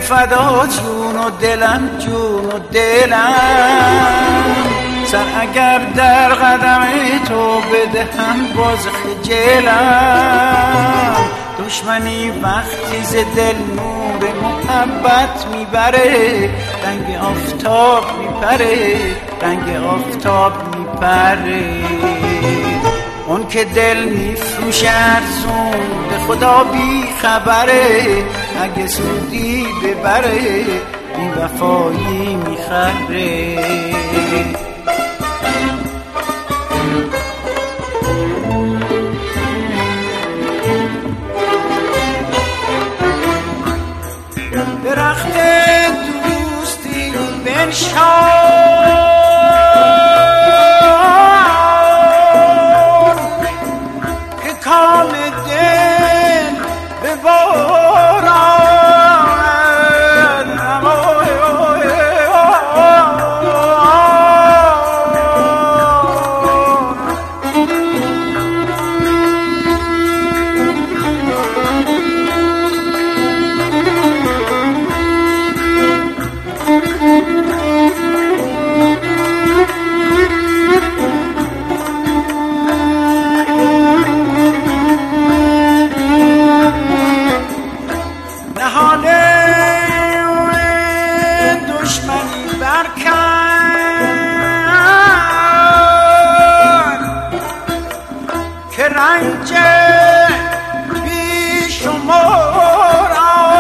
فدا جون و دلم جون و دلم سر اگر در قدم تو بدهم باز خجلم دشمنی وقتی ز دل نور محبت میبره رنگ آفتاب میپره رنگ آفتاب میپره اون که دل میفروشه ارزون به خدا بی خبره اگه سودی ببره بی وفایی میخره درخت دوستی بنشان که کام دل ببارد رنج بی شمار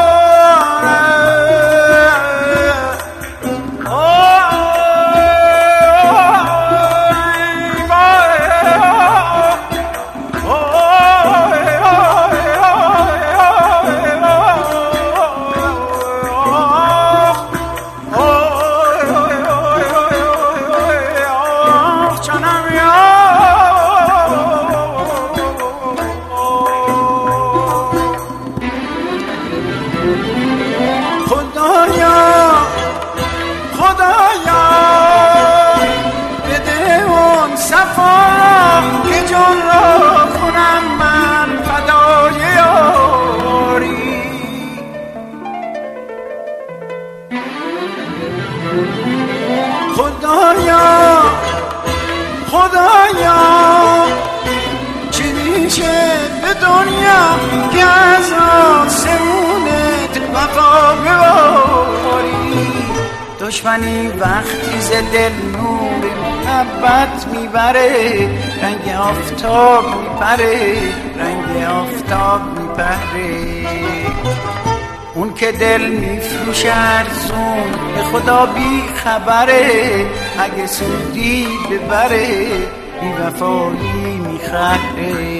خدایا چی میشه به دنیا که از آسمونت وفا بباری دشمنی وقتی ز دل نور محبت میبره رنگ آفتاب میپره رنگ آفتاب میپره اون که دل میفروشه ارزون به خدا بی خبره اگه سودی ببره بی وفایی میخره